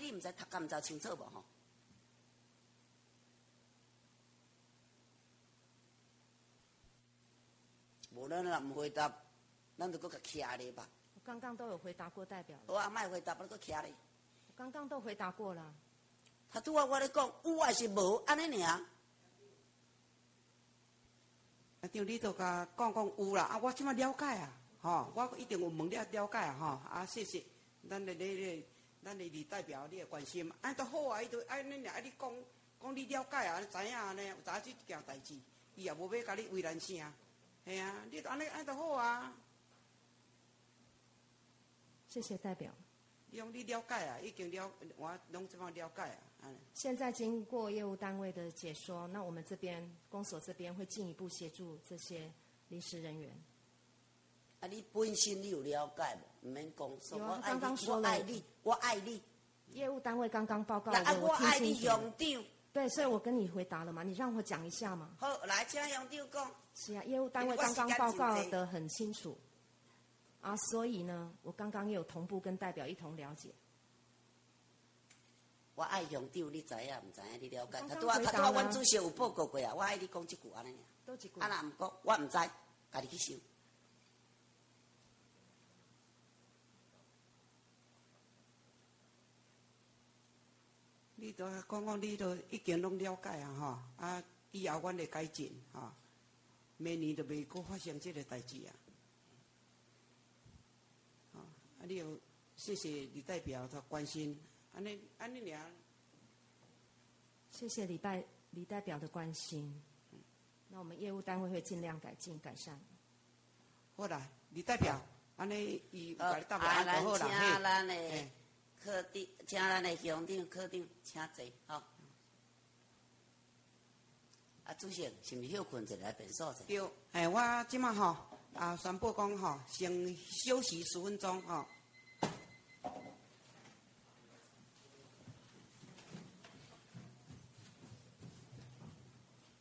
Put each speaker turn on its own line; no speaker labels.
你毋知读甲毋知清楚无吼？无咱若毋回答，咱就搁甲徛咧吧。
我刚刚都有回答过代表了。
好啊，莫回答，咱搁徛咧。
我刚刚都回答过了。
他拄啊，我咧讲有还是无，安尼尔。
啊，对，你都甲讲有啦，啊，我即马了解啊，吼，我一定有问了解啊，吼，啊，谢谢，咱的李代表你的关心，安都好啊，伊都安尼尔，啊，你讲你了解啊，知影安尼，有知即件代志，伊也无要甲你为难啥，系啊，你都安尼都好啊。
谢谢代表。
用你了解啊，已经我拢这方了解啊。
现在经过业务单位的解说，那我们这边公所这边会进一步协助这些临时人员。
啊，你本身你有了解无？唔免讲说
有
我
刚刚说了，
我爱你，我爱你。
业务单位刚刚报告
啊，我爱你，
听清楚。
乡长。
对，所以我跟你回答了嘛，你让我讲一下嘛。
好，来，请乡长讲。
是啊，业务单位刚刚报告得很清楚。啊，所以呢，我刚刚也有同步跟代表一同了解。
我爱乡长，你知影毋知影？你了解？
他
拄啊，阮主席有报告过啊。我爱你讲即句安尼尔。
都一句。
啊，若毋讲，我毋知，家己去想。
你都讲，你都已经拢了解啊，吼啊，以后阮会改进吼，明年就袂搁发生这个代志啊。啊，你有谢谢李代表的关心，安尼尔。
谢谢李代表的关心。那我们业务单位会尽量改进改善。
好啦，李代表，安尼伊甲你答复安就好啦。
请咱的科长，请咱的乡长、科长，请坐吼。啊，主席是毋是休困一下便所者？
对，我即马吼宣布讲吼，先休息10分钟吼。